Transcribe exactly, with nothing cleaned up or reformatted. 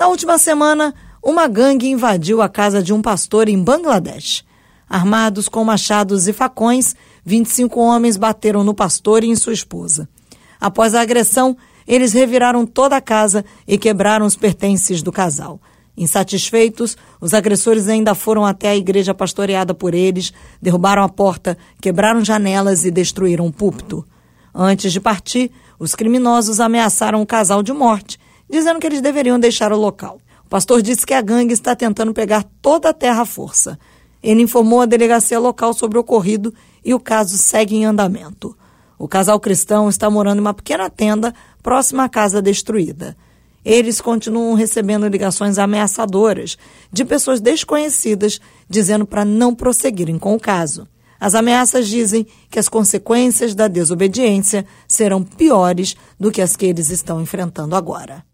Na última semana, uma gangue invadiu a casa de um pastor em Bangladesh. Armados com machados e facões, vinte e cinco homens bateram no pastor e em sua esposa. Após a agressão, eles reviraram toda a casa e quebraram os pertences do casal. Insatisfeitos, os agressores ainda foram até a igreja pastoreada por eles, derrubaram a porta, quebraram janelas e destruíram o púlpito. Antes de partir, os criminosos ameaçaram o casal de morte, dizendo que eles deveriam deixar o local. O pastor disse que a gangue está tentando pegar toda a terra à força. Ele informou a delegacia local sobre o ocorrido e o caso segue em andamento. O casal cristão está morando em uma pequena tenda próxima à casa destruída. Eles continuam recebendo ligações ameaçadoras de pessoas desconhecidas dizendo para não prosseguirem com o caso. As ameaças dizem que as consequências da desobediência serão piores do que as que eles estão enfrentando agora.